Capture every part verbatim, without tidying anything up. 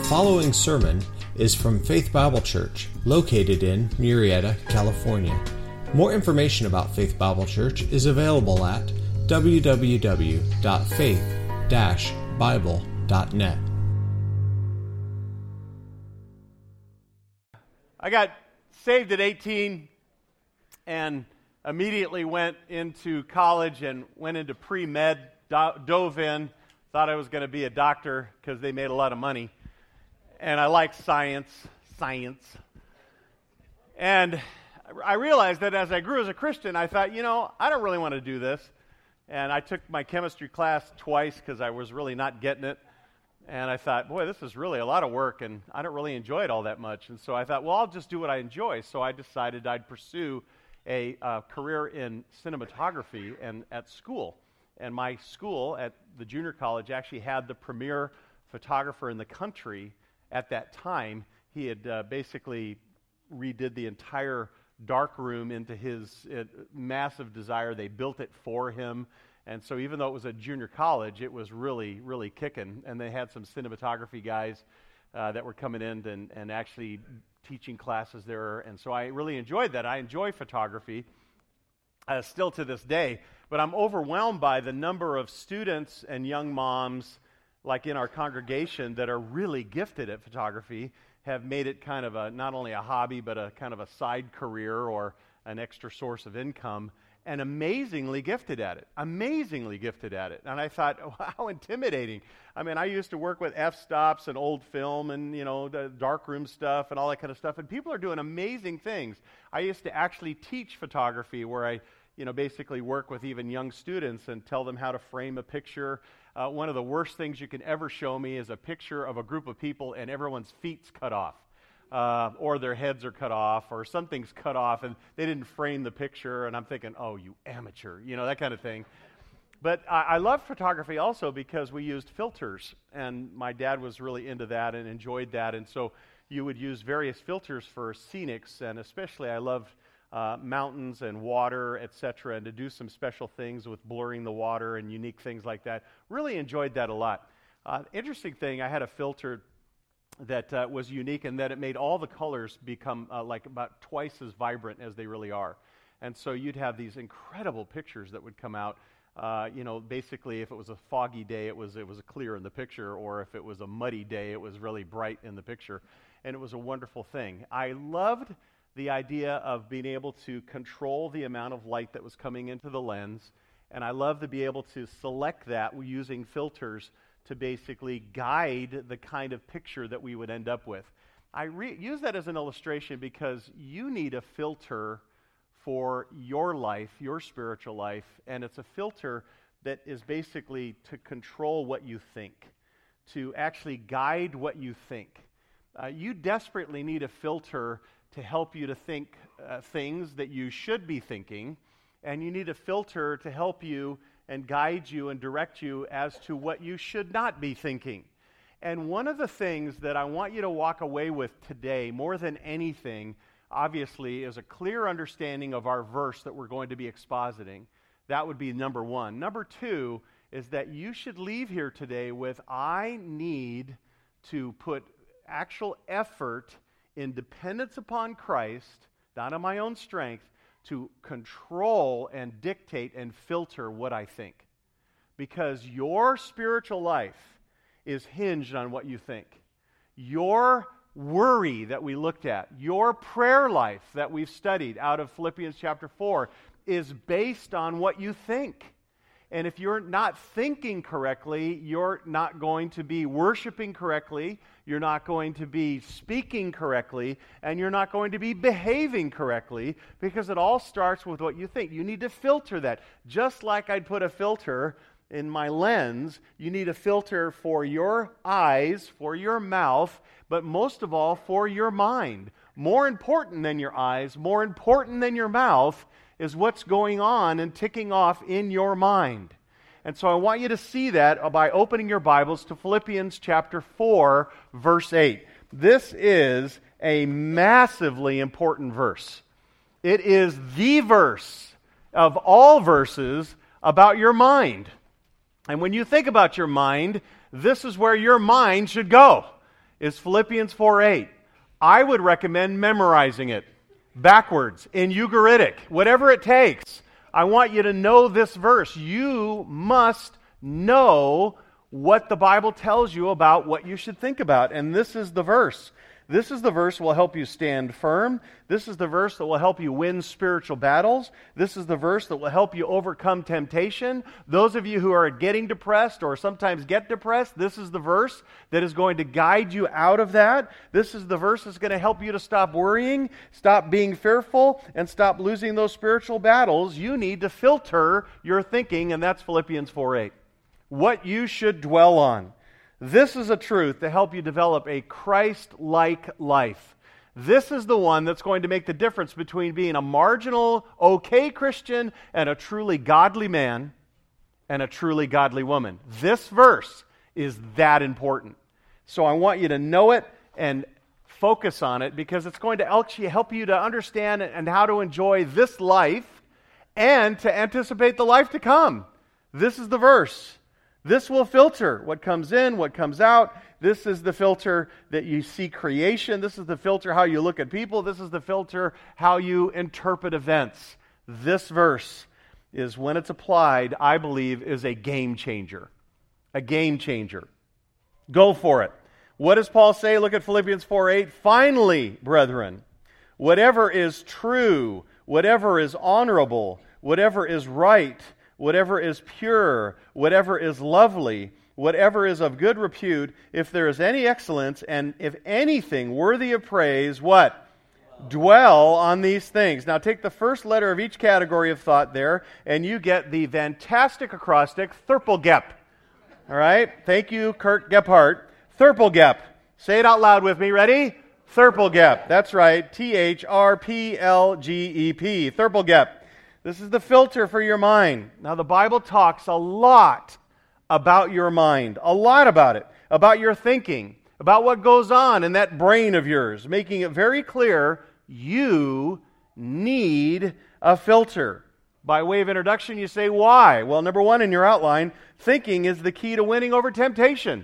following sermon is from Faith Bible Church, located in Murrieta, California. More information about Faith Bible Church is available at w w w dot faith dash bible dot net. I got saved at eighteen and immediately went into college and went into pre-med, do- dove in, thought I was going to be a doctor because they made a lot of money. And I like science, science. And I realized that as I grew as a Christian, I thought, you know, I don't really want to do this. And I took my chemistry class twice because I was really not getting it. And I thought, boy, this is really a lot of work, and I don't really enjoy it all that much. And so I thought, well, I'll just do what I enjoy. So I decided I'd pursue a uh, career in cinematography and at school. And my school at the junior college actually had the premier photographer in the country at that time. He had uh, basically redid the entire dark room into his uh, massive desire. They built it for him. And so even though it was a junior college, it was really, really kicking. And they had some cinematography guys uh, that were coming in and, and actually teaching classes there. And so I really enjoyed that. I enjoy photography uh, still to this day. But I'm overwhelmed by the number of students and young moms like in our congregation that are really gifted at photography, have made it kind of a, not only a hobby, but a kind of a side career or an extra source of income, and amazingly gifted at it, amazingly gifted at it. And I thought, oh, how intimidating. I mean, I used to work with f-stops and old film and, you know, the darkroom stuff and all that kind of stuff, and people are doing amazing things. I used to actually teach photography where I, you know, basically work with even young students and tell them how to frame a picture. Uh, one of the worst things you can ever show me is a picture of a group of people and everyone's feet's cut off, uh, or their heads are cut off, or something's cut off, and they didn't frame the picture, and I'm thinking, oh, you amateur, you know, that kind of thing. But I, I love photography also because we used filters, and my dad was really into that and enjoyed that, and so you would use various filters for scenics, and especially I loved Uh, mountains and water, et cetera, and to do some special things with blurring the water and unique things like that. Really enjoyed that a lot. Uh, interesting thing, I had a filter that uh, was unique in that it made all the colors become uh, like about twice as vibrant as they really are. And so you'd have these incredible pictures that would come out. Uh, you know, basically, if it was a foggy day, it was it was clear in the picture, or if it was a muddy day, it was really bright in the picture. And it was a wonderful thing. I loved the idea of being able to control the amount of light that was coming into the lens, and I love to be able to select that using filters to basically guide the kind of picture that we would end up with. I re- use that as an illustration because you need a filter for your life, your spiritual life, and it's a filter that is basically to control what you think, to actually guide what you think. Uh, you desperately need a filter to help you to think uh, things that you should be thinking, and you need a filter to help you and guide you and direct you as to what you should not be thinking. And one of the things that I want you to walk away with today, more than anything, obviously, is a clear understanding of our verse that we're going to be expositing. That would be number one. Number two is that you should leave here today with, I need to put actual effort in dependence upon Christ, not on my own strength, to control and dictate and filter what I think. Because your spiritual life is hinged on what you think. Your worry that we looked at, your prayer life that we've studied out of Philippians chapter four, is based on what you think. And if you're not thinking correctly, you're not going to be worshiping correctly, you're not going to be speaking correctly, and you're not going to be behaving correctly, because it all starts with what you think. You need to filter that. Just like I'd put a filter in my lens, you need a filter for your eyes, for your mouth, but most of all, for your mind. More important than your eyes, more important than your mouth, is what's going on and ticking off in your mind. And so I want you to see that by opening your Bibles to Philippians chapter four, verse eight. This is a massively important verse. It is the verse of all verses about your mind. And when you think about your mind, this is where your mind should go. is Philippians four eight. I would recommend memorizing it backwards in Ugaritic, whatever it takes. I want you to know this verse. You must know what the Bible tells you about what you should think about. And this is the verse. This is the verse that will help you stand firm. This is the verse that will help you win spiritual battles. This is the verse that will help you overcome temptation. Those of you who are getting depressed or sometimes get depressed, this is the verse that is going to guide you out of that. This is the verse that's going to help you to stop worrying, stop being fearful, and stop losing those spiritual battles. You need to filter your thinking, and that's Philippians four eight. What you should dwell on. This is a truth to help you develop a Christ-like life. This is the one that's going to make the difference between being a marginal, okay Christian and a truly godly man and a truly godly woman. This verse is that important. So I want you to know it and focus on it because it's going to actually help you to understand and how to enjoy this life and to anticipate the life to come. This is the verse. This will filter what comes in, what comes out. This is the filter that you see creation. This is the filter how you look at people. This is the filter how you interpret events. This verse is, when it's applied, I believe, is a game changer. A game changer. Go for it. What does Paul say? Look at Philippians four eight. Finally, brethren, whatever is true, whatever is honorable, whatever is right, whatever is pure, whatever is lovely, whatever is of good repute, if there is any excellence, and if anything worthy of praise, what? Dwell on these things. Now take the first letter of each category of thought there, and you get the fantastic acrostic, Thurpelgep. All right? Thank you, Kurt Gephardt. Thurpelgep. Say it out loud with me. Ready? Thurpelgep. That's right. T H R P L G E P. Thurpelgep. This is the filter for your mind. Now, the Bible talks a lot about your mind, a lot about it, about your thinking, about what goes on in that brain of yours, making it very clear you need a filter. By way of introduction, you say, why? Well, number one in your outline, thinking is the key to winning over temptation.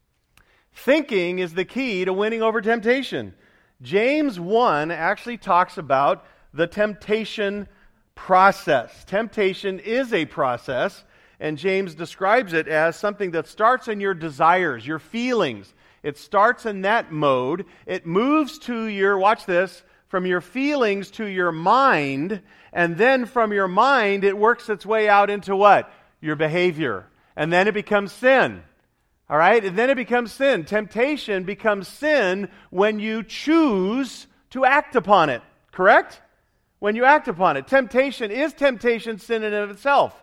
Thinking is the key to winning over temptation. James one actually talks about the temptation process. Temptation is a process, and James describes it as something that starts in your desires, your feelings. It starts in that mode. It moves to your, watch this, from your feelings to your mind, and then from your mind it works its way out into what? Your behavior. And then it becomes sin. All right? And then it becomes sin. Temptation becomes sin when you choose to act upon it. Correct? When you act upon it. Temptation, is temptation sin in and of itself?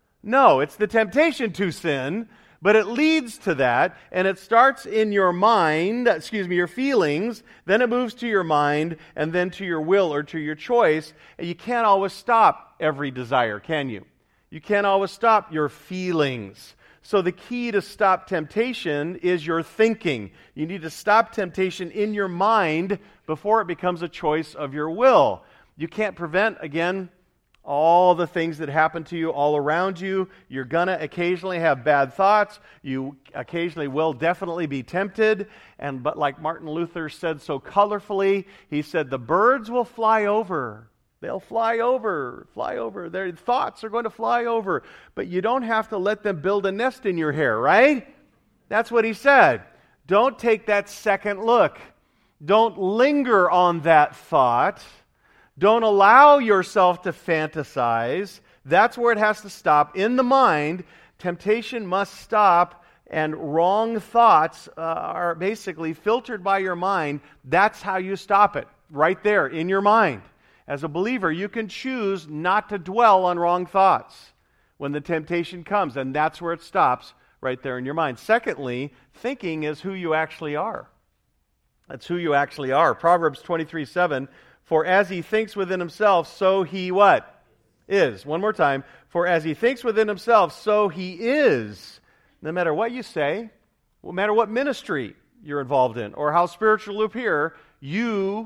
No, it's the temptation to sin, but it leads to that, and it starts in your mind, excuse me, your feelings, then it moves to your mind, and then to your will or to your choice, and you can't always stop every desire, can you? You can't always stop your feelings. So the key to stop temptation is your thinking. You need to stop temptation in your mind before it becomes a choice of your will. You can't prevent, again, all the things that happen to you all around you. You're going to occasionally have bad thoughts. You occasionally will definitely be tempted. And but like Martin Luther said so colorfully, he said, the birds will fly over. They'll fly over, fly over. Their thoughts are going to fly over. But you don't have to let them build a nest in your hair, right? That's what he said. Don't take that second look. Don't linger on that thought. Don't allow yourself to fantasize. That's where it has to stop. In the mind, temptation must stop, and wrong thoughts uh, are basically filtered by your mind. That's how you stop it, right there in your mind. As a believer, you can choose not to dwell on wrong thoughts when the temptation comes, and that's where it stops, right there in your mind. Secondly, thinking is who you actually are. That's who you actually are. Proverbs twenty-three seven, for as he thinks within himself, so he what? Is. One more time. For as he thinks within himself, so he is. No matter what you say, no matter what ministry you're involved in, or how spiritual you appear, you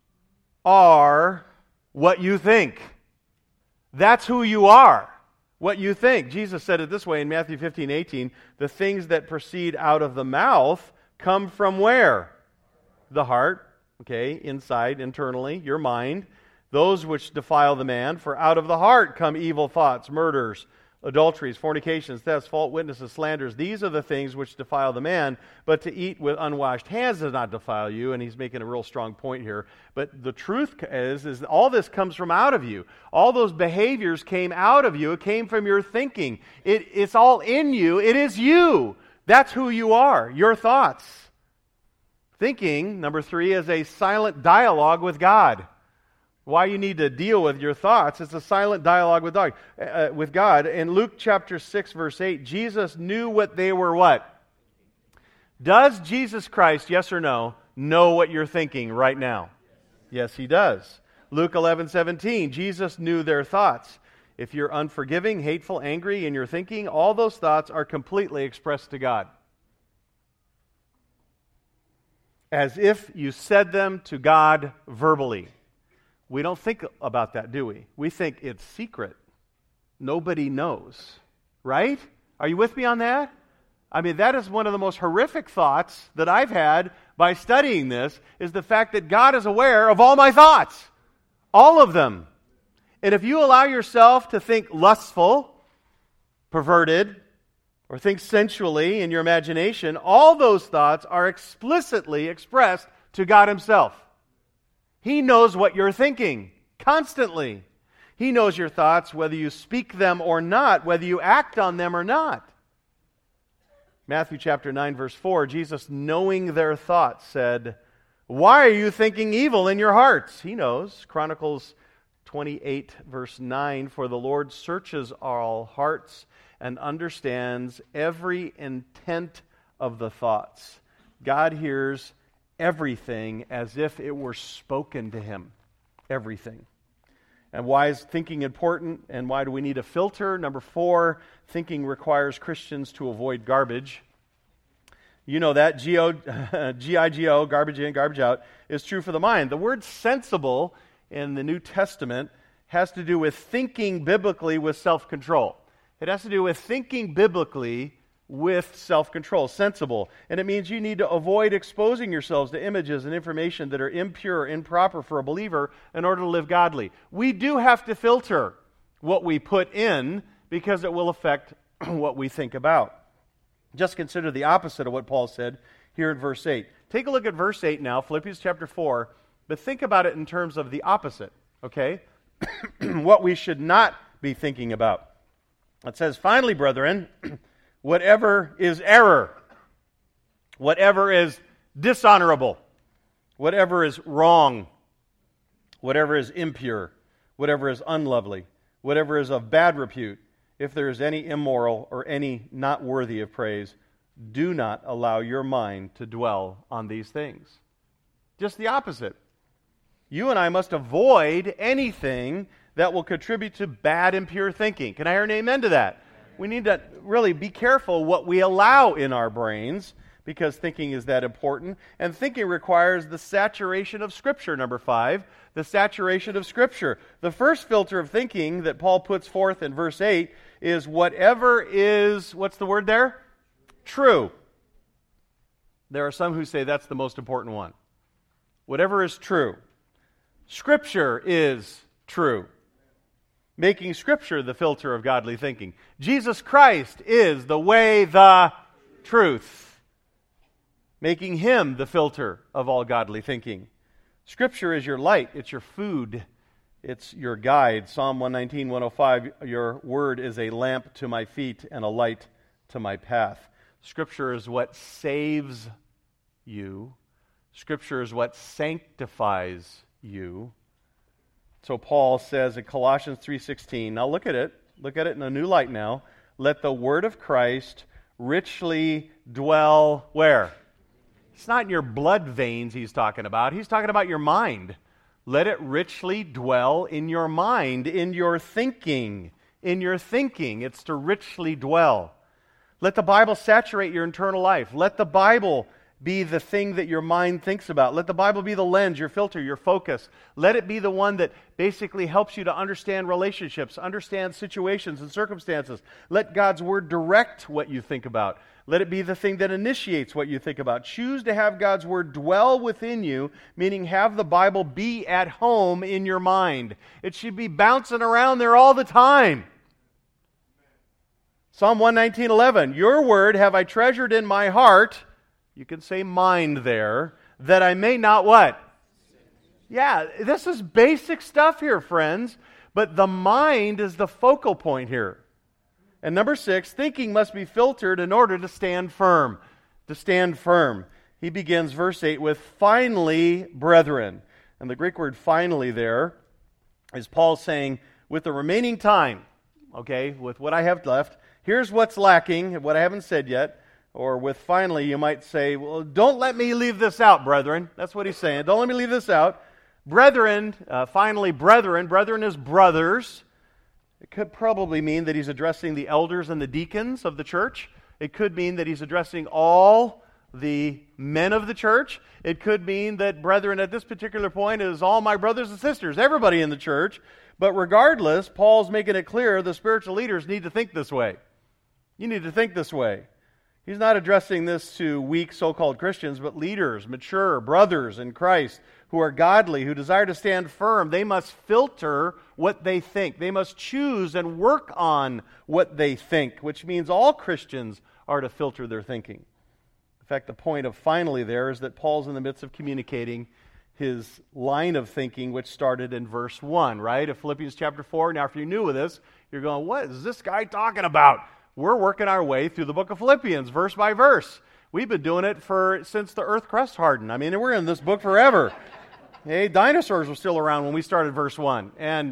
are what you think. That's who you are. What you think. Jesus said it this way in Matthew fifteen eighteen, the things that proceed out of the mouth come from where? The heart, okay, inside, internally, your mind. Those which defile the man, for out of the heart come evil thoughts, murders, adulteries, fornications, thefts, false witnesses, slanders. These are the things which defile the man, but to eat with unwashed hands does not defile you. And he's making a real strong point here. But the truth is, is that all this comes from out of you. All those behaviors came out of you. It came from your thinking. It, it's all in you. It is you. That's who you are, your thoughts. Thinking, number three, is a silent dialogue with God. Why you need to deal with your thoughts. It's a silent dialogue with God. Uh, with God. In Luke chapter six, verse eight, Jesus knew what they were what? Does Jesus Christ, yes or no, know what you're thinking right now? Yes, He does. Luke eleven seventeen, Jesus knew their thoughts. If you're unforgiving, hateful, angry in your thinking, all those thoughts are completely expressed to God. As if you said them to God verbally. We don't think about that, do we? We think it's secret. Nobody knows. Right? Are you with me on that? I mean, that is one of the most horrific thoughts that I've had by studying this, is the fact that God is aware of all my thoughts. All of them. And if you allow yourself to think lustful, perverted, or think sensually in your imagination, all those thoughts are explicitly expressed to God Himself. He knows what you're thinking constantly. He knows your thoughts, whether you speak them or not, whether you act on them or not. Matthew chapter nine, verse four, Jesus, knowing their thoughts, said, "Why are you thinking evil in your hearts?" He knows. Chronicles twenty-eight, verse nine, "For the Lord searches all hearts and understands every intent of the thoughts." God hears everything as if it were spoken to Him. Everything. And why is thinking important? And why do we need a filter? Number four, thinking requires Christians to avoid garbage. You know that, G I G O, garbage in, garbage out, is true for the mind. The word sensible in the New Testament has to do with thinking biblically with self-control. It has to do with thinking biblically with self-control, sensible. And it means you need to avoid exposing yourselves to images and information that are impure, improper for a believer in order to live godly. We do have to filter what we put in because it will affect what we think about. Just consider the opposite of what Paul said here in verse eight. Take a look at verse eight now, Philippians chapter four, but think about it in terms of the opposite, okay? What we should not be thinking about. It says, "Finally, brethren, whatever is error, whatever is dishonorable, whatever is wrong, whatever is impure, whatever is unlovely, whatever is of bad repute, if there is any immoral or any not worthy of praise, do not allow your mind to dwell on these things." Just the opposite. You and I must avoid anything that will contribute to bad, impure thinking. Can I hear an amen to that? We need to really be careful what we allow in our brains, because thinking is that important. And thinking requires the saturation of Scripture, number five, the saturation of Scripture. The first filter of thinking that Paul puts forth in verse eight is whatever is, what's the word there? True. There are some who say that's the most important one. Whatever is true. Scripture is true. Making Scripture the filter of godly thinking. Jesus Christ is the way, the truth. Making Him the filter of all godly thinking. Scripture is your light. It's your food. It's your guide. Psalm one nineteen, one oh five, your word is a lamp to my feet and a light to my path. Scripture is what saves you. Scripture is what sanctifies you. So Paul says in Colossians three sixteen, now look at it, look at it in a new light now. Let the word of Christ richly dwell where? It's not in your blood veins he's talking about. He's talking about your mind. Let it richly dwell in your mind, in your thinking. In your thinking, it's to richly dwell. Let the Bible saturate your internal life. Let the Bible be the thing that your mind thinks about. Let the Bible be the lens, your filter, your focus. Let it be the one that basically helps you to understand relationships, understand situations and circumstances. Let God's Word direct what you think about. Let it be the thing that initiates what you think about. Choose to have God's Word dwell within you, meaning have the Bible be at home in your mind. It should be bouncing around there all the time. Psalm one nineteen, eleven, your word have I treasured in my heart, you can say mind there, that I may not what? Yeah, this is basic stuff here, friends, but the mind is the focal point here. And number six, thinking must be filtered in order to stand firm. To stand firm. He begins verse eight with, finally, brethren. And the Greek word finally there is Paul saying, with the remaining time, okay, with what I have left, here's what's lacking, what I haven't said yet. Or with finally, you might say, well, don't let me leave this out, brethren. That's what he's saying. Don't let me leave this out. Brethren, uh, finally, brethren. Brethren is brothers. It could probably mean that he's addressing the elders and the deacons of the church. It could mean that he's addressing all the men of the church. It could mean that brethren at this particular point is all my brothers and sisters, everybody in the church. But regardless, Paul's making it clear the spiritual leaders need to think this way. You need to think this way. He's not addressing this to weak so-called Christians, but leaders, mature brothers in Christ who are godly, who desire to stand firm. They must filter what they think. They must choose and work on what they think, which means all Christians are to filter their thinking. In fact, the point of finally there is that Paul's in the midst of communicating his line of thinking, which started in verse one, right? Of Philippians chapter four. Now, if you're new with this, you're going, what is this guy talking about? We're working our way through the book of Philippians, verse by verse. We've been doing it for since the earth crust hardened. I mean, we're in this book forever. Hey, dinosaurs were still around when we started verse one. And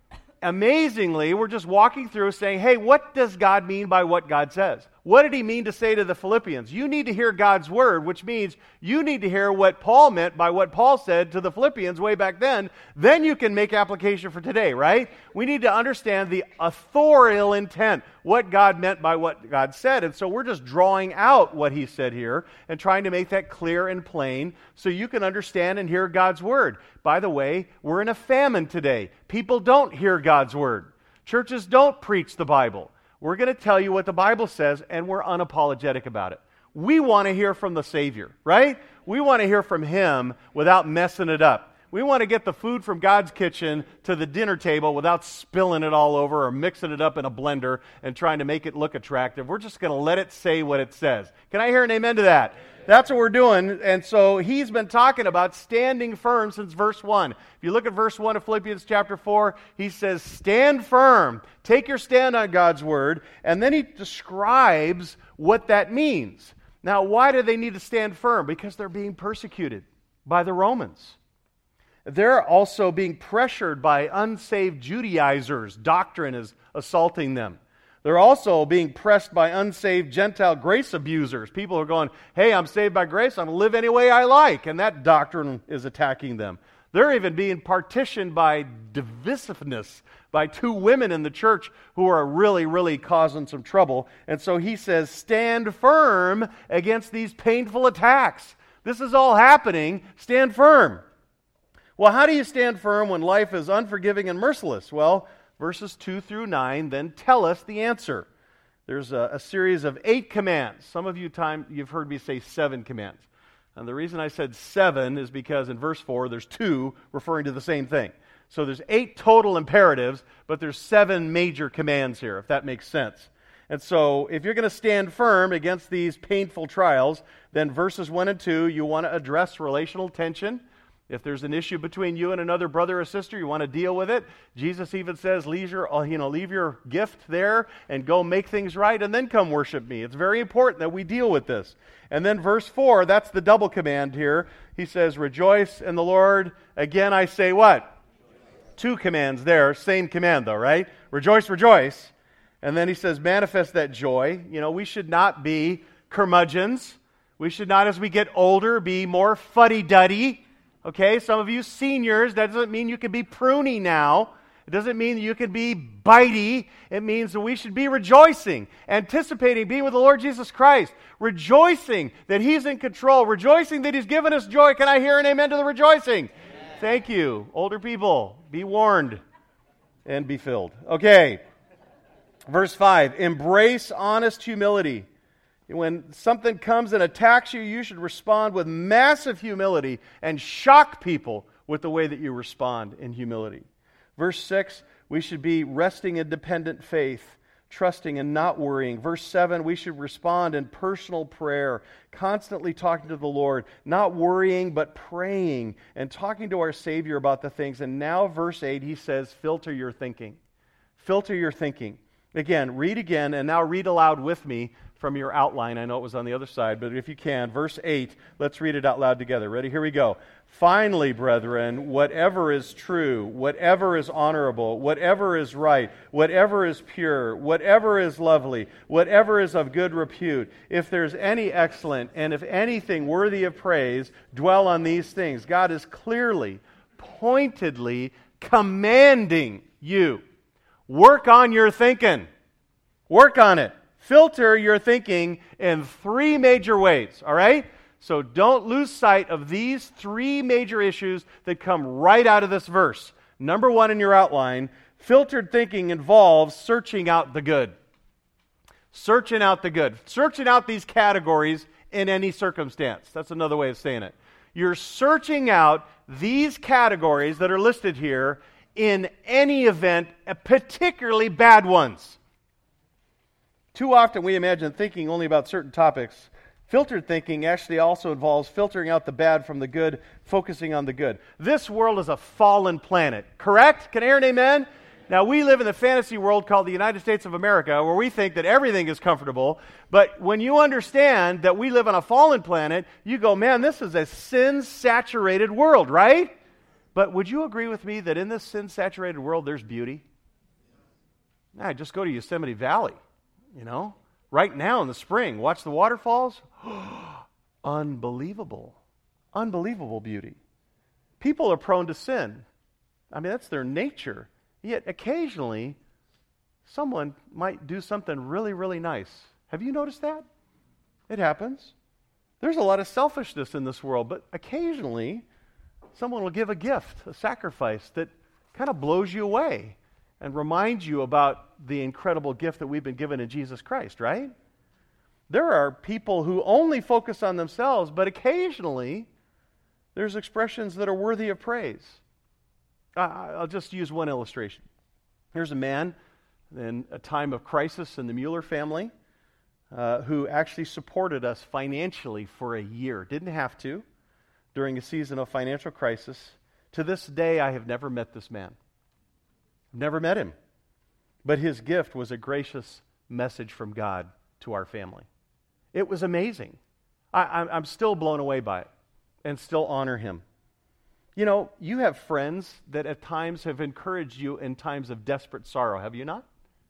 amazingly, we're just walking through saying, hey, what does God mean by what God says? What did he mean to say to the Philippians? You need to hear God's word, which means you need to hear what Paul meant by what Paul said to the Philippians way back then. Then you can make application for today, right? We need to understand the authorial intent, what God meant by what God said. And so we're just drawing out what he said here and trying to make that clear and plain so you can understand and hear God's word. By the way, we're in a famine today. People don't hear God's word. Churches don't preach the Bible. We're going to tell you what the Bible says, and we're unapologetic about it. We want to hear from the Savior, right? We want to hear from Him without messing it up. We want to get the food from God's kitchen to the dinner table without spilling it all over or mixing it up in a blender and trying to make it look attractive. We're just going to let it say what it says. Can I hear an amen to that? That's what we're doing. And so he's been talking about standing firm since verse one. If you look at verse one of Philippians chapter four, he says, stand firm. Take your stand on God's word. And then he describes what that means. Now, why do they need to stand firm? Because they're being persecuted by the Romans. They're also being pressured by unsaved Judaizers. Doctrine is assaulting them. They're also being pressed by unsaved Gentile grace abusers. People are going, hey, I'm saved by grace, I'm going to live any way I like. And that doctrine is attacking them. They're even being partitioned by divisiveness, by two women in the church who are really, really causing some trouble. And so he says, stand firm against these painful attacks. This is all happening. Stand firm. Well, how do you stand firm when life is unforgiving and merciless? Well, verses two through nine then tell us the answer. There's a, a series of eight commands. Some of you time you've heard me say seven commands. And the reason I said seven is because in verse four there's two referring to the same thing. So there's eight total imperatives, but there's seven major commands here, if that makes sense. And so if you're going to stand firm against these painful trials, then verses one and two, you want to address relational tension. If there's an issue between you and another brother or sister, you want to deal with it. Jesus even says, leave your, you know, leave your gift there and go make things right and then come worship me. It's very important that we deal with this. And then verse four, that's the double command here. He says, rejoice in the Lord. Again, I say what? Two commands there. Same command though, right? Rejoice, rejoice. And then he says, manifest that joy. You know, we should not be curmudgeons. We should not, as we get older, be more fuddy-duddy. Okay, some of you seniors, that doesn't mean you can be pruny now. It doesn't mean that you can be bitey. It means that we should be rejoicing, anticipating being with the Lord Jesus Christ, rejoicing that He's in control, rejoicing that He's given us joy. Can I hear an amen to the rejoicing? Amen. Thank you. Older people, be warned and be filled. Okay. Verse five, embrace honest humility. When something comes and attacks you, you should respond with massive humility and shock people with the way that you respond in humility. Verse six, we should be resting in dependent faith, trusting and not worrying. Verse seven, we should respond in personal prayer, constantly talking to the Lord, not worrying but praying and talking to our Savior about the things. And now verse eight, he says, filter your thinking. Filter your thinking. Again, read again, and now read aloud with me from your outline. I know it was on the other side, but if you can, verse eight, let's read it out loud together. Ready? Here we go. Finally, brethren, whatever is true, whatever is honorable, whatever is right, whatever is pure, whatever is lovely, whatever is of good repute, if there's any excellent, and if anything worthy of praise, dwell on these things. God is clearly, pointedly commanding you. Work on your thinking. Work on it. Filter your thinking in three major ways, all right? So don't lose sight of these three major issues that come right out of this verse. Number one in your outline, filtered thinking involves searching out the good. Searching out the good. Searching out these categories in any circumstance. That's another way of saying it. You're searching out these categories that are listed here in any event, particularly bad ones. Too often we imagine thinking only about certain topics. Filtered thinking actually also involves filtering out the bad from the good, focusing on the good. This world is a fallen planet, correct? Can I hear an amen? Now, we live in the fantasy world called the United States of America, where we think that everything is comfortable. But when you understand that we live on a fallen planet, you go, man, this is a sin-saturated world, right? But would you agree with me that in this sin-saturated world, there's beauty? Nah, just go to Yosemite Valley. You know, right now in the spring, watch the waterfalls. Unbelievable. Unbelievable beauty. People are prone to sin. I mean, that's their nature. Yet occasionally, someone might do something really, really nice. Have you noticed that? It happens. There's a lot of selfishness in this world, but occasionally, someone will give a gift, a sacrifice that kind of blows you away and reminds you about the incredible gift that we've been given in Jesus Christ, right? There are people who only focus on themselves, but occasionally there's expressions that are worthy of praise. I'll just use one illustration. Here's a man in a time of crisis in the Mueller family uh, who actually supported us financially for a year. Didn't have to during a season of financial crisis. To this day, I have never met this man. Never met him. But his gift was a gracious message from God to our family. It was amazing. I, I'm still blown away by it and still honor him. You know, you have friends that at times have encouraged you in times of desperate sorrow, have you not?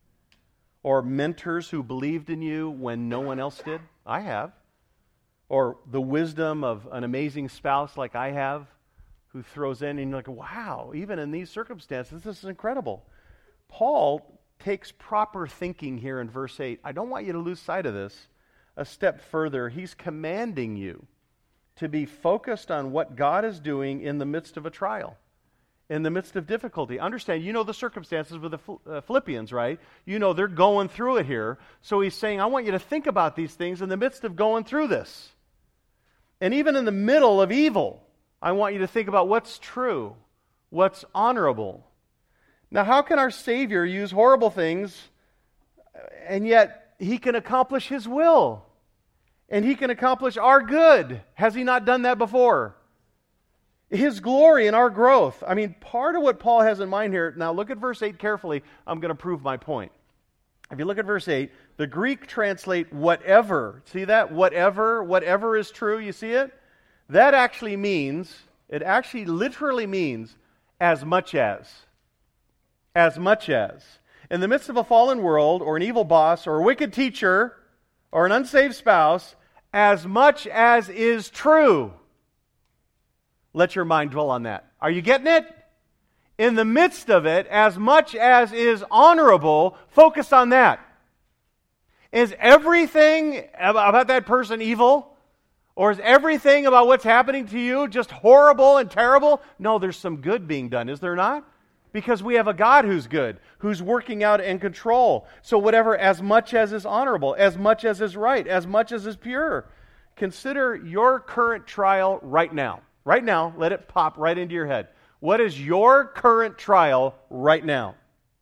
Or mentors who believed in you when no one else did? I have. Or the wisdom of an amazing spouse like I have, who throws in and you're like, wow, even in these circumstances, this is incredible. Paul takes proper thinking here in verse eight. I don't want you to lose sight of this. A step further, he's commanding you to be focused on what God is doing in the midst of a trial, in the midst of difficulty. Understand, you know the circumstances with the Philippians, right? You know they're going through it here. So he's saying, I want you to think about these things in the midst of going through this. And even in the middle of evil, I want you to think about what's true, what's honorable. Now, how can our Savior use horrible things, and yet He can accomplish His will? And He can accomplish our good. Has He not done that before? His glory and our growth. I mean, part of what Paul has in mind here, now look at verse eight carefully. I'm going to prove my point. If you look at verse eight, the Greek translate whatever. See that? Whatever, whatever is true. You see it? That actually means, it actually literally means as much as. As much as. In the midst of a fallen world, or an evil boss, or a wicked teacher, or an unsaved spouse, as much as is true. Let your mind dwell on that. Are you getting it? in the midst of it, as much as is honorable, focus on that. Is everything about that person evil? Or is everything about what's happening to you just horrible and terrible? No, there's some good being done, is there not? Because we have a God who's good, who's working out in control. So whatever, as much as is honorable, as much as is right, as much as is pure. Consider your current trial right now. Right now, let it pop right into your head. What is your current trial right now?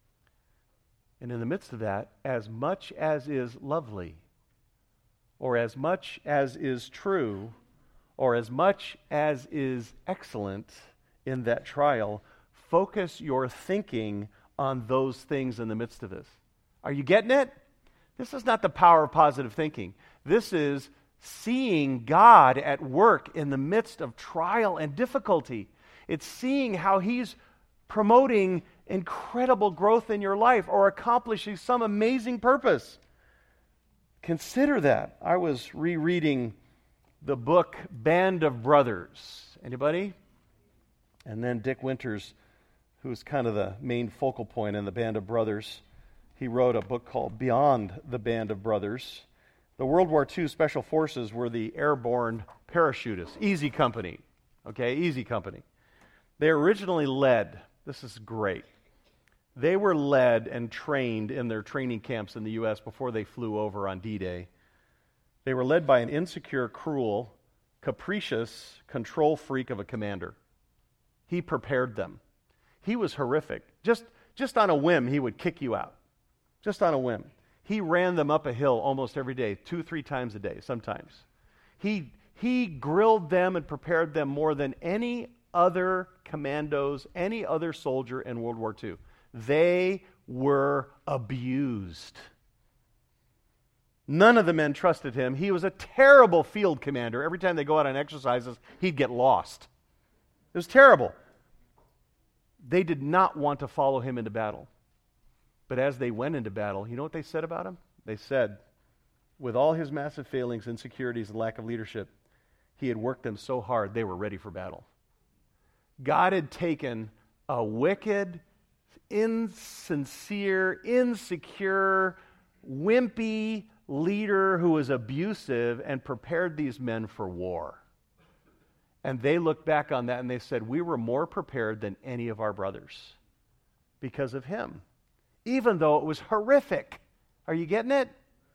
And in the midst of that, as much as is lovely, or as much as is true, or as much as is excellent in that trial, focus your thinking on those things in the midst of this. Are you getting it? This is not the power of positive thinking. This is seeing God at work in the midst of trial and difficulty. It's seeing how He's promoting incredible growth in your life or accomplishing some amazing purpose. Consider that. I was rereading the book Band of Brothers. Anybody? And then Dick Winters, who's kind of the main focal point in the Band of Brothers, he wrote a book called Beyond the Band of Brothers. The World War Two Special Forces were the airborne parachutists. Easy Company. Okay, Easy Company. They originally led, this is great, they were led and trained in their training camps in the U S before they flew over on D-Day. They were led by an insecure, cruel, capricious control freak of a commander. He prepared them. He was horrific. Just, just on a whim, he would kick you out. Just on a whim. He ran them up a hill almost every day, two, three times a day, sometimes. He, he grilled them and prepared them more than any other commandos, any other soldier in World War Two. They were abused. None of the men trusted him. He was a terrible field commander. Every time they go out on exercises, he'd get lost. It was terrible. They did not want to follow him into battle. But as they went into battle, you know what they said about him? They said, with all his massive failings, insecurities, and lack of leadership, he had worked them so hard they were ready for battle. God had taken a wicked, insincere, insecure, wimpy leader who was abusive and prepared these men for war. And they looked back on that and they said, we were more prepared than any of our brothers because of him, even though it was horrific. Are you getting it?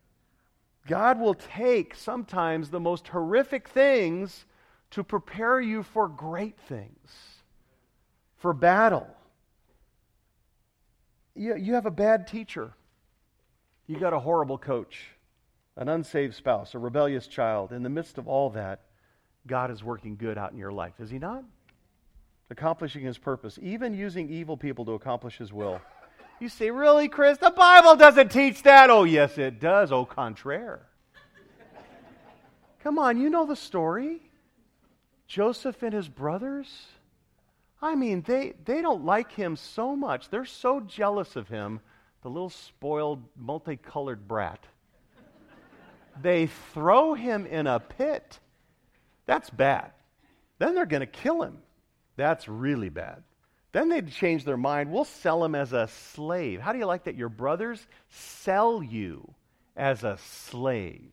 God will take sometimes the most horrific things to prepare you for great things, for battle. You, you have a bad teacher. You got a horrible coach, an unsaved spouse, a rebellious child. In the midst of all that, God is working good out in your life, is He not? Accomplishing His purpose, even using evil people to accomplish His will. You say, really, Chris? The Bible doesn't teach that. Oh, yes, it does. Au contraire. Come on, you know the story. Joseph and his brothers. I mean, they, they don't like him so much. They're so jealous of him, the little spoiled, multicolored brat. They throw him in a pit. That's bad. Then they're going to kill him. That's really bad. Then they'd change their mind. We'll sell him as a slave. How do you like that? Your brothers sell you as a slave.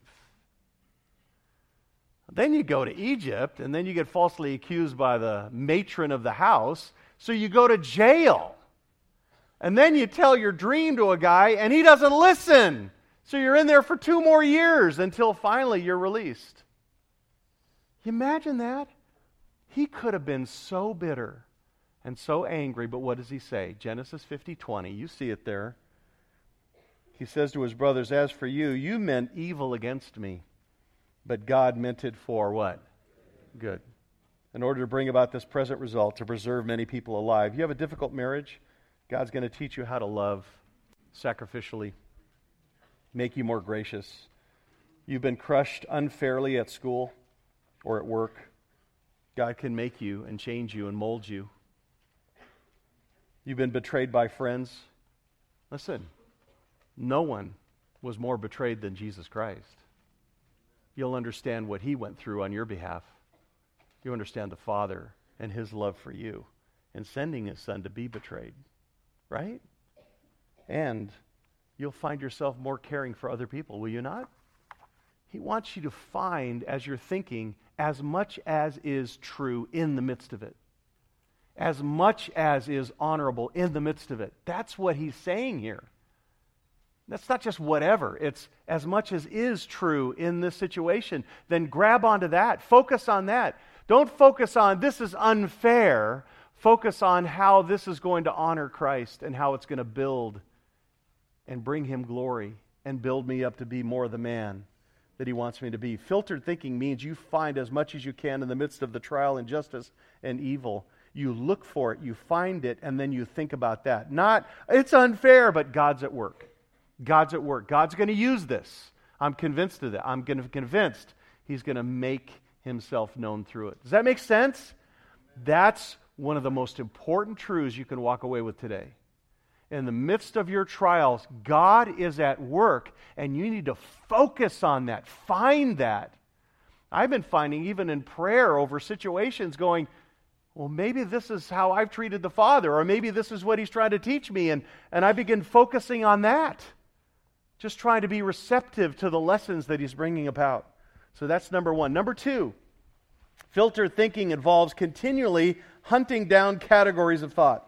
Then you go to Egypt, and then you get falsely accused by the matron of the house, so you go to jail. And then you tell your dream to a guy, and he doesn't listen. So you're in there for two more years until finally you're released. You imagine that? He could have been so bitter and so angry, but what does he say? Genesis fifty twenty, you see it there. He says to his brothers, as for you, you meant evil against me, but God meant it for what? Good. In order to bring about this present result, to preserve many people alive. You have a difficult marriage, God's going to teach you how to love sacrificially, make you more gracious. You've been crushed unfairly at school or at work. God can make you and change you and mold you. You've been betrayed by friends. Listen, no one was more betrayed than Jesus Christ. You'll understand what He went through on your behalf. You understand the Father and His love for you. in sending his son to be betrayed, right? And you'll find yourself more caring for other people, will you not? He wants you to find, as you're thinking, as much as is true in the midst of it. As much as is honorable in the midst of it. That's what he's saying here. That's not just whatever. It's as much as is true in this situation. Then grab onto that. Focus on that. Don't focus on this is unfair. Focus on how this is going to honor Christ and how it's going to build and bring him glory and build me up to be more the man that he wants me to be. Filtered thinking means you find as much as you can in the midst of the trial, injustice, and evil. You look for it, you find it, and then you think about that. Not, it's unfair, but God's at work. God's at work. God's going to use this. I'm convinced of that. I'm going to convinced he's going to make himself known through it. Does that make sense? That's one of the most important truths you can walk away with today. In the midst of your trials, God is at work, and you need to focus on that. Find that. I've been finding, even in prayer over situations, going, well, maybe this is how I've treated the Father, or maybe this is what he's trying to teach me, and, and I begin focusing on that. Just trying to be receptive to the lessons that he's bringing about. So that's number one. Number two, filtered thinking involves continually hunting down categories of thought.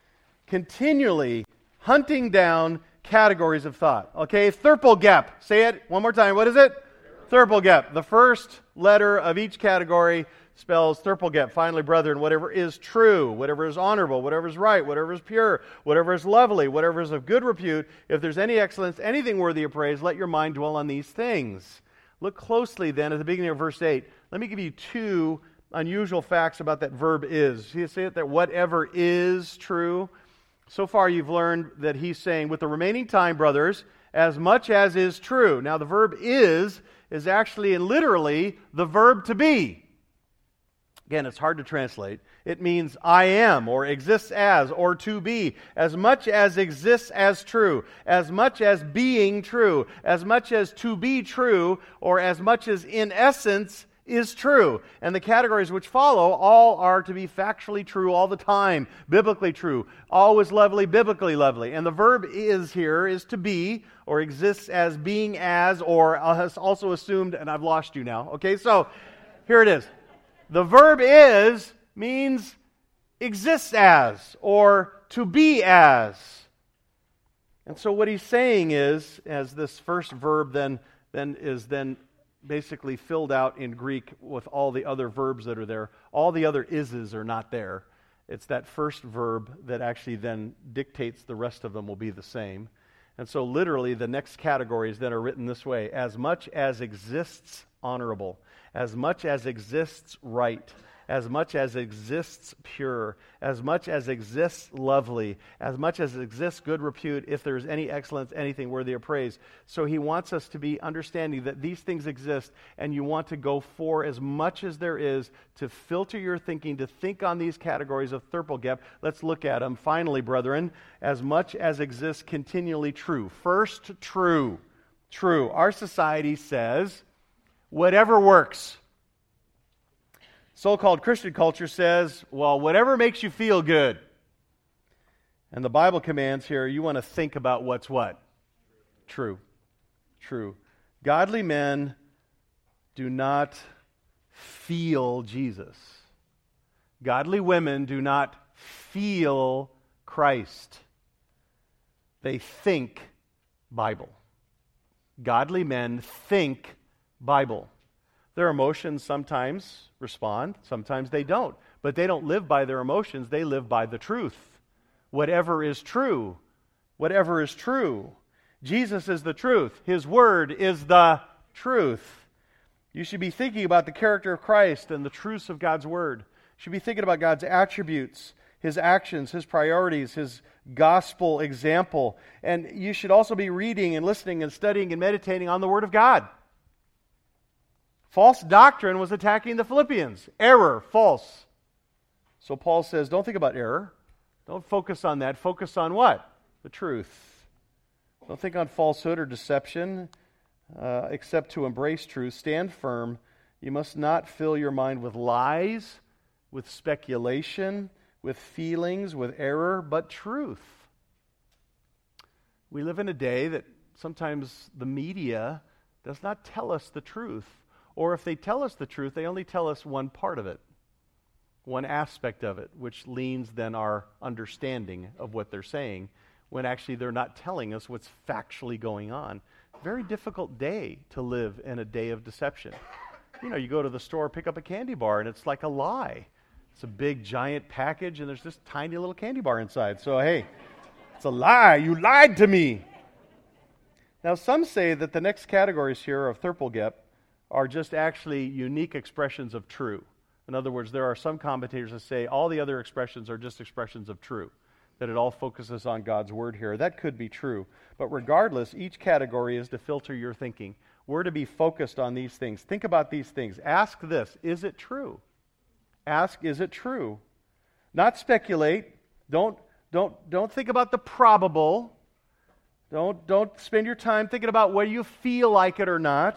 Continually hunting down categories of thought. Okay, Thirpelgep. Say it one more time. What is it? Thirpelgep. The first letter of each category spells Thirpelgep. Finally, brethren, whatever is true, whatever is honorable, whatever is right, whatever is pure, whatever is lovely, whatever is of good repute, if there's any excellence, anything worthy of praise, let your mind dwell on these things. Look closely then at the beginning of verse eight. Let me give you two unusual facts about that verb is. You see it, that whatever is true. So far you've learned that he's saying, with the remaining time, brothers, as much as is true. Now the verb is, is actually and literally the verb to be. Again, it's hard to translate. It means I am, or exists as, or to be. As much as exists as true, as much as being true, as much as to be true, or as much as in essence is true. And the categories which follow all are to be factually true all the time, biblically true, always lovely, biblically lovely. And the verb is here is to be, or exists as being as, or has also assumed, and I've lost you now. Okay, so here it is. The verb is means exists as, or to be as. And so what he's saying is, as this first verb then, then is then basically filled out in Greek with all the other verbs that are there, all the other ises are not there. It's that first verb that actually then dictates the rest of them will be the same. And so literally the next categories then are written this way: as much as exists honorable, as much as exists right, as much as exists pure, as much as exists lovely, as much as exists good repute, if there is any excellence, anything worthy of praise. So he wants us to be understanding that these things exist, and you want to go for as much as there is to filter your thinking, to think on these categories of Thirpelgep. Let's look at them. Finally, brethren, as much as exists continually true. First, true. True. Our society says, whatever works. So-called Christian culture says, well, whatever makes you feel good. And the Bible commands here, you want to think about what's what? True. True. Godly men do not feel Jesus. Godly women do not feel Christ. They think Bible. Godly men think Bible. Their emotions sometimes respond, sometimes they don't. But they don't live by their emotions, they live by the truth. Whatever is true, whatever is true. Jesus is the truth. His word is the truth. You should be thinking about the character of Christ and the truths of God's word. You should be thinking about God's attributes, His actions, His priorities, His gospel example. And you should also be reading and listening and studying and meditating on the word of God. False doctrine was attacking the Philippians. Error, false. So Paul says, don't think about error. Don't focus on that. Focus on what? The truth. Don't think on falsehood or deception, uh, except to embrace truth. Stand firm. You must not fill your mind with lies, with speculation, with feelings, with error, but truth. We live in a day that sometimes the media does not tell us the truth. Or if they tell us the truth, they only tell us one part of it, one aspect of it, which leans then our understanding of what they're saying, when actually they're not telling us what's factually going on. Very difficult day to live in a day of deception. You know, you go to the store, pick up a candy bar, and it's like a lie. It's a big, giant package, and there's this tiny little candy bar inside. So, hey, it's a lie. You lied to me. Now, some say that the next categories here of Thirpelgep are just actually unique expressions of true. In other words, there are some commentators that say all the other expressions are just expressions of true, that it all focuses on God's word here. That could be true. But regardless, each category is to filter your thinking. We're to be focused on these things. Think about these things. Ask this, is it true? Ask, is it true? Not speculate. Don't, don't, don't think about the probable. Don't, don't spend your time thinking about whether you feel like it or not.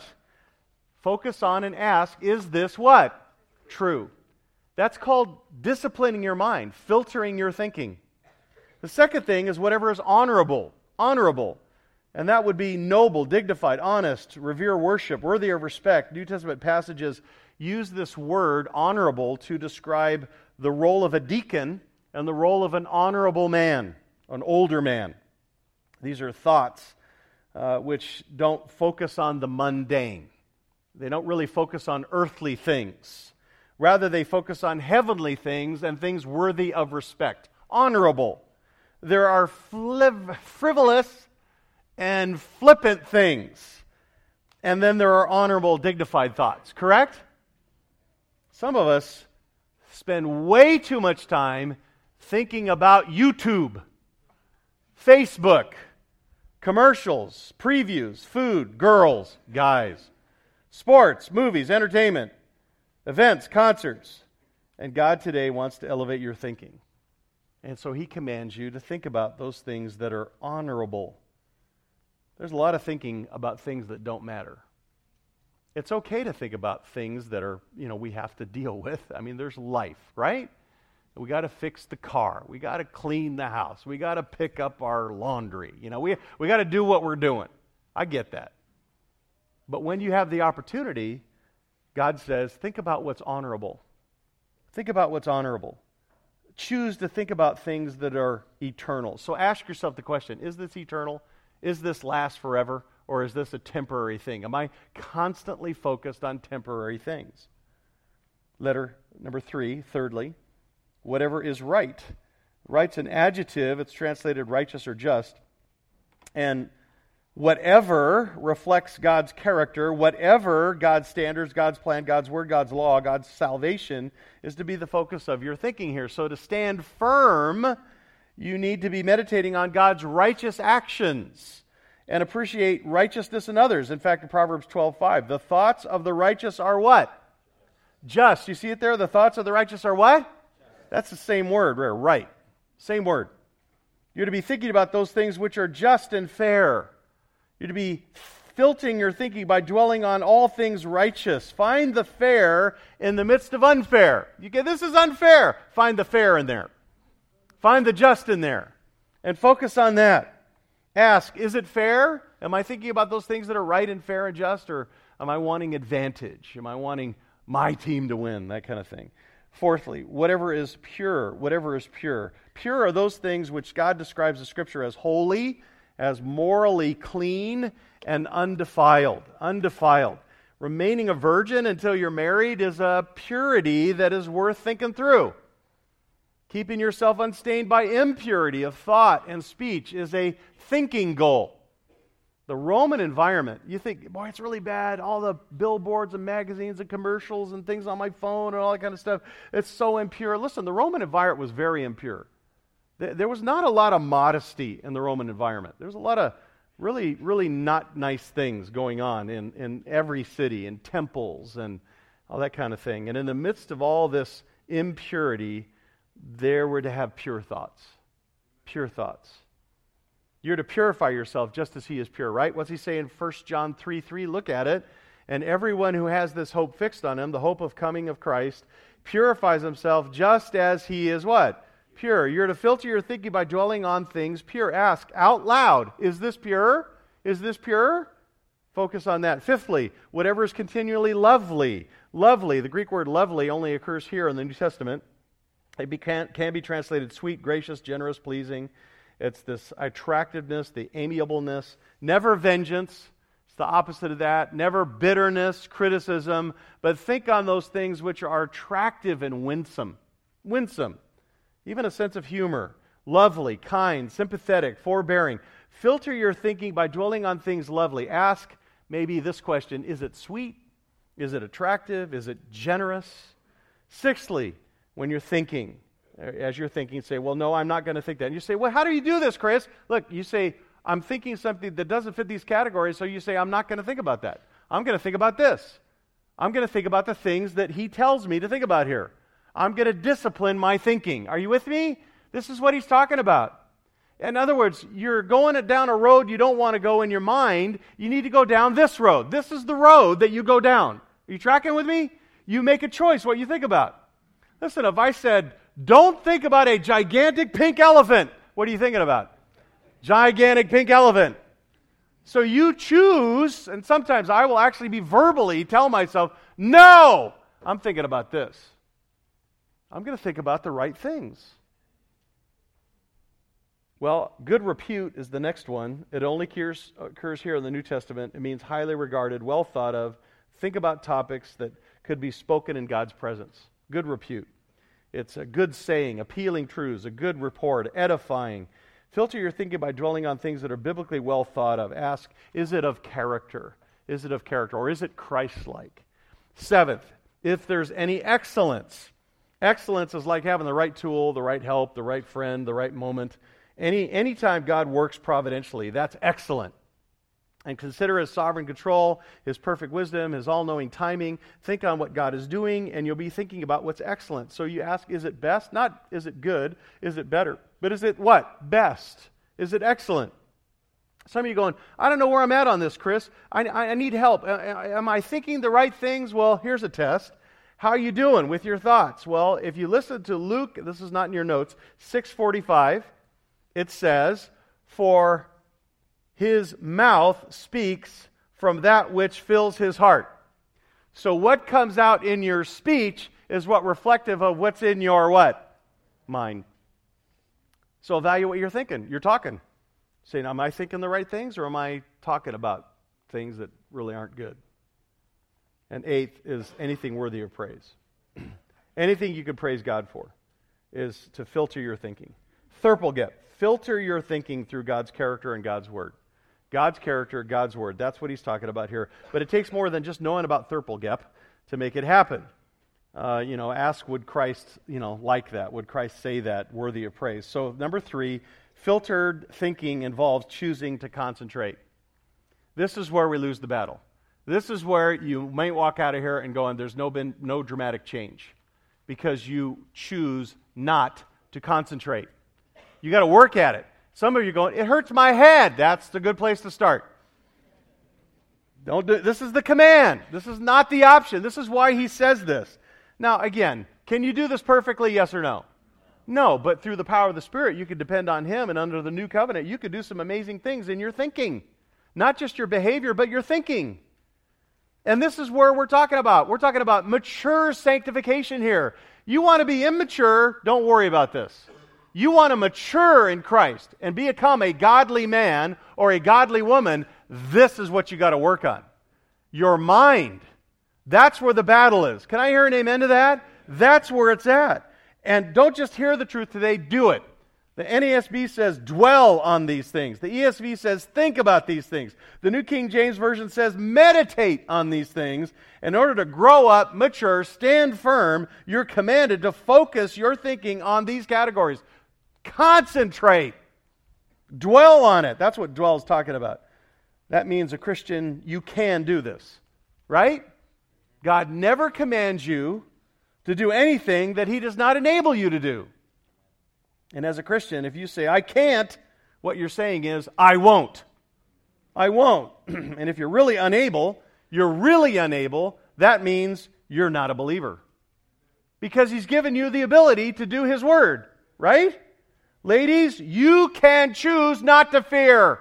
Focus on and ask, is this what? True. That's called disciplining your mind, filtering your thinking. The second thing is whatever is honorable. Honorable. And that would be noble, dignified, honest, revere, worship, worthy of respect. New Testament passages use this word, honorable, to describe the role of a deacon and the role of an honorable man, an older man. These are thoughts uh, which don't focus on the mundane. They don't really focus on earthly things. Rather, they focus on heavenly things and things worthy of respect. Honorable. There are fliv- frivolous and flippant things. And then there are honorable, dignified thoughts. Correct? Some of us spend way too much time thinking about YouTube, Facebook, commercials, previews, food, girls, guys, sports, movies, entertainment, events, concerts. And God today wants to elevate your thinking. And so He commands you to think about those things that are honorable. There's a lot of thinking about things that don't matter. It's okay to think about things that are, you know, we have to deal with. I mean, there's life, right? We got to fix the car. We got to clean the house. We got to pick up our laundry. You know, we we got to do what we're doing. I get that. But when you have the opportunity, God says, think about what's honorable. Think about what's honorable. Choose to think about things that are eternal. So ask yourself the question, is this eternal? Is this last forever? Or is this a temporary thing? Am I constantly focused on temporary things? Letter number three, thirdly, whatever is right. Right's an adjective. It's translated righteous or just. And whatever reflects God's character, whatever God's standards, God's plan, God's word, God's law, God's salvation, is to be the focus of your thinking here. So to stand firm, you need to be meditating on God's righteous actions and appreciate righteousness in others. In fact, in Proverbs twelve five, the thoughts of the righteous are what? Just. You see it there? The thoughts of the righteous are what? Just. That's the same word, right? Same word. You're to be thinking about those things which are just and fair. You're to be filtering your thinking by dwelling on all things righteous. Find the fair in the midst of unfair. You get, this is unfair. Find the fair in there. Find the just in there. And focus on that. Ask, is it fair? Am I thinking about those things that are right and fair and just? Or am I wanting advantage? Am I wanting my team to win? That kind of thing. Fourthly, whatever is pure. Whatever is pure. Pure are those things which God describes in Scripture as holy, as morally clean, and undefiled. Undefiled. Remaining a virgin until you're married is a purity that is worth thinking through. Keeping yourself unstained by impurity of thought and speech is a thinking goal. The Roman environment, you think, boy, it's really bad. All the billboards and magazines and commercials and things on my phone and all that kind of stuff, it's so impure. Listen, the Roman environment was very impure. There was not a lot of modesty in the Roman environment. There was a lot of really, really not nice things going on in, in every city, in temples and all that kind of thing. And in the midst of all this impurity, there were to have pure thoughts. Pure thoughts. You're to purify yourself just as He is pure, right? What's He say in First John three three? Look at it. And everyone who has this hope fixed on Him, the hope of coming of Christ, purifies himself just as He is what? pure. You're to filter your thinking by dwelling on things pure. Ask out loud, is this pure? Is this pure? Focus on that. Fifthly, whatever is continually lovely. Lovely, the Greek word lovely only occurs here in the New Testament. It be, can, can be translated sweet, gracious, generous, pleasing. It's this attractiveness, the amiableness, never vengeance. It's the opposite of that. Never bitterness, criticism. But think on those things which are attractive and winsome. Winsome. Even a sense of humor. Lovely, kind, sympathetic, forbearing. Filter your thinking by dwelling on things lovely. Ask maybe this question, is it sweet? Is it attractive? Is it generous? Sixthly, when you're thinking, as you're thinking, say, well, no, I'm not going to think that. And you say, well, how do you do this, Chris? Look, you say, I'm thinking something that doesn't fit these categories, so you say, I'm not going to think about that. I'm going to think about this. I'm going to think about the things that he tells me to think about here. I'm going to discipline my thinking. Are you with me? This is what he's talking about. In other words, you're going down a road you don't want to go in your mind. You need to go down this road. This is the road that you go down. Are you tracking with me? You make a choice what you think about. Listen, if I said, don't think about a gigantic pink elephant, what are you thinking about? Gigantic pink elephant. So you choose, and sometimes I will actually be verbally tell myself, no, I'm thinking about this. I'm going to think about the right things. Well, good repute is the next one. It only occurs, occurs here in the New Testament. It means highly regarded, well thought of. Think about topics that could be spoken in God's presence. Good repute. It's a good saying, appealing truths, a good report, edifying. Filter your thinking by dwelling on things that are biblically well thought of. Ask, is it of character? Is it of character? Or is it Christ-like? Seventh, if there's any excellence. Excellence is like having the right tool, the right help, the right friend, the right moment. Any anytime God works providentially, that's excellent. And consider His sovereign control, His perfect wisdom, His all-knowing timing. Think on what God is doing, and you'll be thinking about what's excellent. So you ask, is it best? Not is it good, is it better? But is it what? Best. Is it excellent? Some of you going, I don't know where I'm at on this, Chris. I, I, I need help. Am I thinking the right things? Well, here's a test. How are you doing with your thoughts? Well, if you listen to Luke, this is not in your notes, six forty-five, it says, for his mouth speaks from that which fills his heart. So what comes out in your speech is what reflective of what's in your what? Mind. So evaluate what you're thinking. You're talking. Saying, am I thinking the right things, or am I talking about things that really aren't good? And eighth is anything worthy of praise. Anything you could praise God for is to filter your thinking. Thirpelgep. Filter your thinking through God's character and God's Word. God's character, God's Word. That's what he's talking about here. But it takes more than just knowing about Thirpelgep to make it happen. Uh, you know, ask, would Christ, you know, like that? Would Christ say that, worthy of praise? So, number three, filtered thinking involves choosing to concentrate. This is where we lose the battle. This is where you might walk out of here and going, there's no been no dramatic change, because you choose not to concentrate. You got to work at it. Some of you are going, it hurts my head. That's the good place to start. Don't do, this is the command. This is not the option. This is why he says this. Now, again, can you do this perfectly? Yes or no? No, but through the power of the Spirit, you can depend on Him, and under the new covenant, you could do some amazing things in your thinking. Not just your behavior, but your thinking. And this is where we're talking about. We're talking about mature sanctification here. You want to be immature, don't worry about this. You want to mature in Christ and become a godly man or a godly woman, this is what you got to work on. Your mind. That's where the battle is. Can I hear an amen to that? That's where it's at. And don't just hear the truth today, do it. The N A S B says, dwell on these things. The E S V says, think about these things. The New King James Version says, meditate on these things. In order to grow up, mature, stand firm, you're commanded to focus your thinking on these categories. Concentrate. Dwell on it. That's what dwell is talking about. That means a Christian, you can do this. Right? God never commands you to do anything that He does not enable you to do. And as a Christian, if you say, I can't, what you're saying is, I won't. I won't. And if you're really unable, you're really unable, that means you're not a believer. Because He's given you the ability to do His Word. right? Ladies, you can choose not to fear.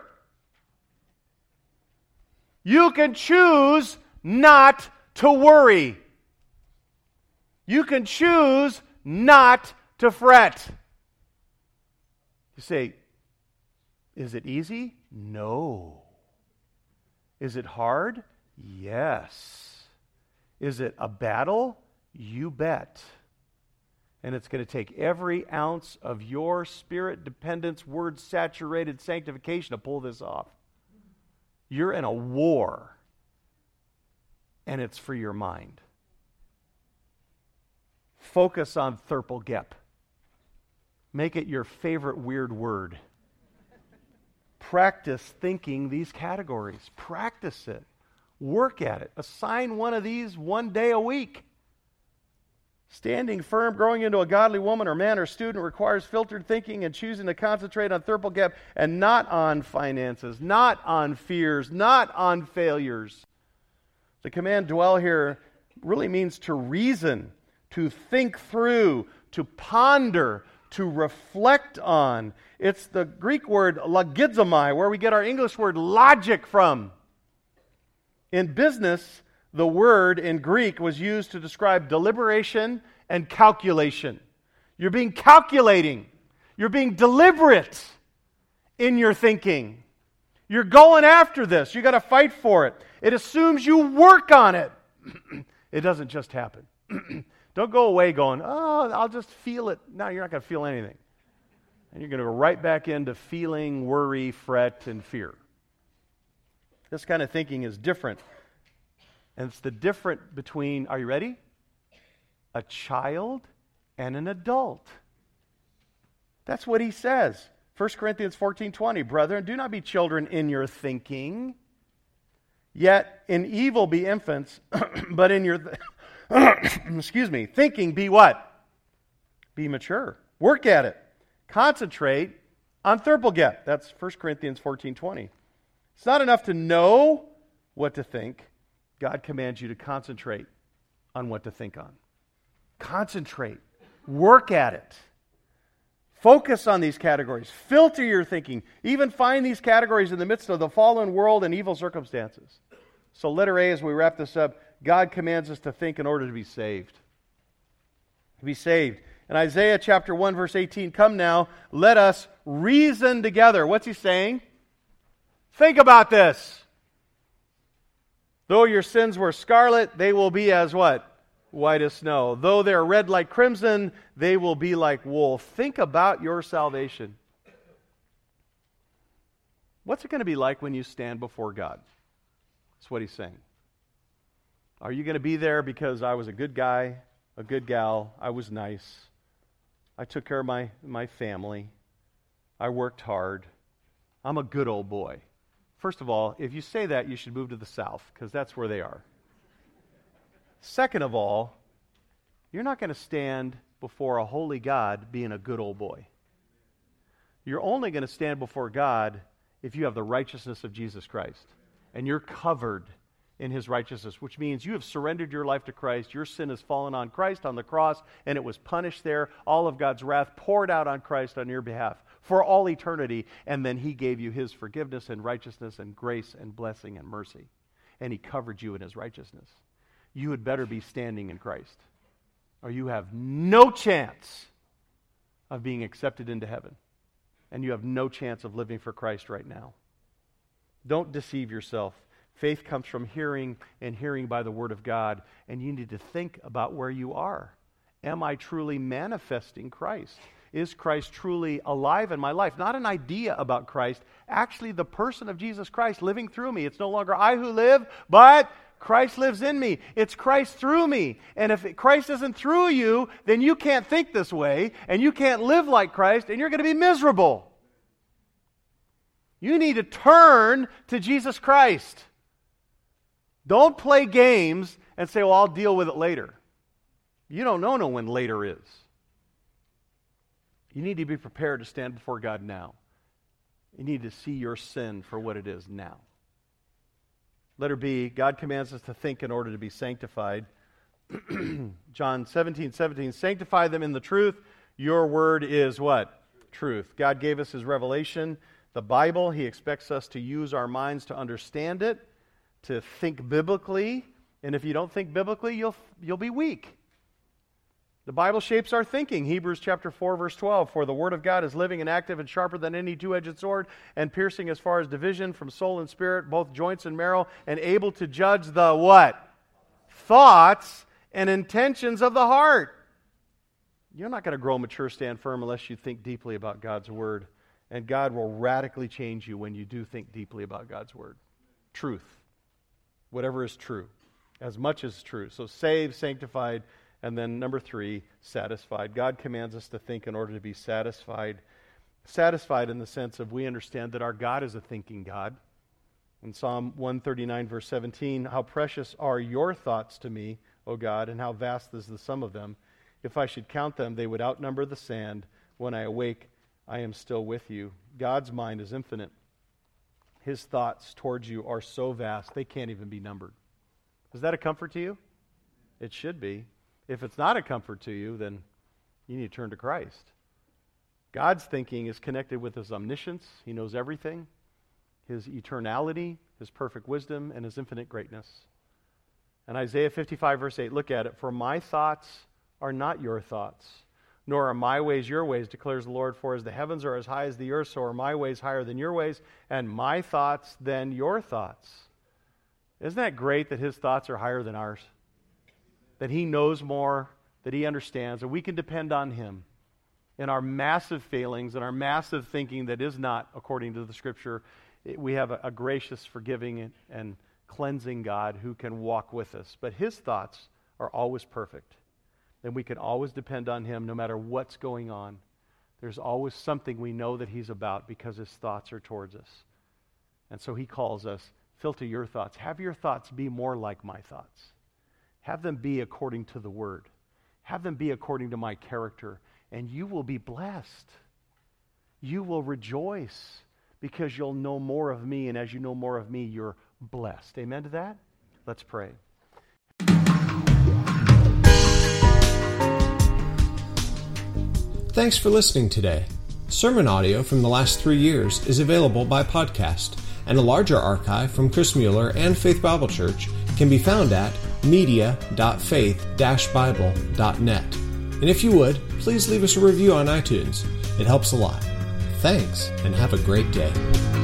You can choose not to worry. You can choose not to fret. You say, is it easy? No. Is it hard? Yes. Is it a battle? You bet. And it's going to take every ounce of your spirit dependence, word saturated sanctification to pull this off. You're in a war, and it's for your mind. Focus on Therpelgep. Make it your favorite weird word. Practice thinking these categories. Practice it. Work at it. Assign one of these one day a week. Standing firm, growing into a godly woman or man or student requires filtered thinking and choosing to concentrate on Therpelgep and not on finances, not on fears, not on failures. The command dwell here really means to reason, to think through, to ponder, to reflect on. It's the Greek word logizomai, where we get our English word logic from. In business, the word in Greek was used to describe deliberation and calculation. You're being calculating. You're being deliberate in your thinking. You're going after this. You got to fight for it. It assumes you work on it. It doesn't just happen. Don't go away going, oh, I'll just feel it. No, you're not going to feel anything. And you're going to go right back into feeling, worry, fret, and fear. This kind of thinking is different. And it's the difference between, are you ready? A child and an adult. That's what he says. First Corinthians fourteen twenty, brethren, do not be children in your thinking, yet in evil be infants, but in your, th- excuse me, thinking be what? Be mature. Work at it. Concentrate on Therpelgep. That's First Corinthians fourteen twenty. It's not enough to know what to think. God commands you to concentrate on what to think on. Concentrate. Work at it. Focus on these categories. Filter your thinking. Even find these categories in the midst of the fallen world and evil circumstances. So letter A, as we wrap this up, God commands us to think in order to be saved. To be saved. In Isaiah chapter one, verse eighteen, come now, let us reason together. What's he saying? Think about this. Though your sins were scarlet, they will be as what? White as snow. Though they're red like crimson, they will be like wool. Think about your salvation. What's it going to be like when you stand before God? That's what he's saying. Are you going to be there because I was a good guy, a good gal, I was nice, I took care of my, my family, I worked hard, I'm a good old boy? First of all, if you say that, you should move to the south, because that's where they are. Second of all, you're not going to stand before a holy God being a good old boy. You're only going to stand before God if you have the righteousness of Jesus Christ, and you're covered in His righteousness, which means you have surrendered your life to Christ. Your sin has fallen on Christ on the cross, and it was punished there. All of God's wrath poured out on Christ on your behalf for all eternity, and then He gave you His forgiveness and righteousness and grace and blessing and mercy, and He covered you in His righteousness. You had better be standing in Christ, or you have no chance of being accepted into heaven, and you have no chance of living for Christ right now. Don't deceive yourself. Faith comes from hearing, and hearing by the Word of God, and you need to think about where you are. Am I truly manifesting Christ? Is Christ truly alive in my life? Not an idea about Christ, actually the person of Jesus Christ living through me. It's no longer I who live, but Christ lives in me. It's Christ through me. And if Christ isn't through you, then you can't think this way, and you can't live like Christ, and you're going to be miserable. You need to turn to Jesus Christ. Don't play games and say, well, I'll deal with it later. You don't know no when later is. You need to be prepared to stand before God now. You need to see your sin for what it is now. Letter B, God commands us to think in order to be sanctified. John seventeen seventeen, sanctify them in the truth. Your word is what? Truth. God gave us his revelation, the Bible. He expects us to use our minds to understand it, to think biblically. And if you don't think biblically, you'll you'll be weak. The Bible shapes our thinking. Hebrews chapter four, verse twelve. For the word of God is living and active and sharper than any two-edged sword, and piercing as far as division from soul and spirit, both joints and marrow, and able to judge the what? Thoughts and intentions of the heart. You're not going to grow mature, stand firm, unless you think deeply about God's word. And God will radically change you when you do think deeply about God's word. Truth. Whatever is true. As much as true. So saved, sanctified, and then number three, satisfied. God commands us to think in order to be satisfied. Satisfied in the sense of we understand that our God is a thinking God. In Psalm one thirty-nine, verse seventeen, how precious are your thoughts to me, O God, and how vast is the sum of them. If I should count them, they would outnumber the sand. When I awake, I am still with you. God's mind is infinite. His thoughts towards you are so vast, they can't even be numbered. Is that a comfort to you? It should be. If it's not a comfort to you, then you need to turn to Christ. God's thinking is connected with his omniscience. He knows everything. His eternality, his perfect wisdom, and his infinite greatness. And Isaiah fifty-five, verse eight, look at it. For my thoughts are not your thoughts, nor are my ways your ways, declares the Lord. For as the heavens are as high as the earth, so are my ways higher than your ways, and my thoughts than your thoughts. Isn't that great that his thoughts are higher than ours? That he knows more, that he understands, and we can depend on him in our massive failings and our massive thinking that is not according to the Scripture. We have a, a gracious, forgiving, and, and cleansing God who can walk with us. But his thoughts are always perfect. And we can always depend on him no matter what's going on. There's always something we know that he's about because his thoughts are towards us. And so he calls us, filter your thoughts. Have your thoughts be more like my thoughts. Have them be according to the Word. Have them be according to my character. And you will be blessed. You will rejoice because you'll know more of me. And as you know more of me, you're blessed. Amen to that? Let's pray. Thanks for listening today. Sermon audio from the last three years is available by podcast, and a larger archive from Chris Mueller and Faith Bible Church can be found at media dot faith dash bible dot net. And if you would, please leave us a review on iTunes. It helps a lot. Thanks, and have a great day.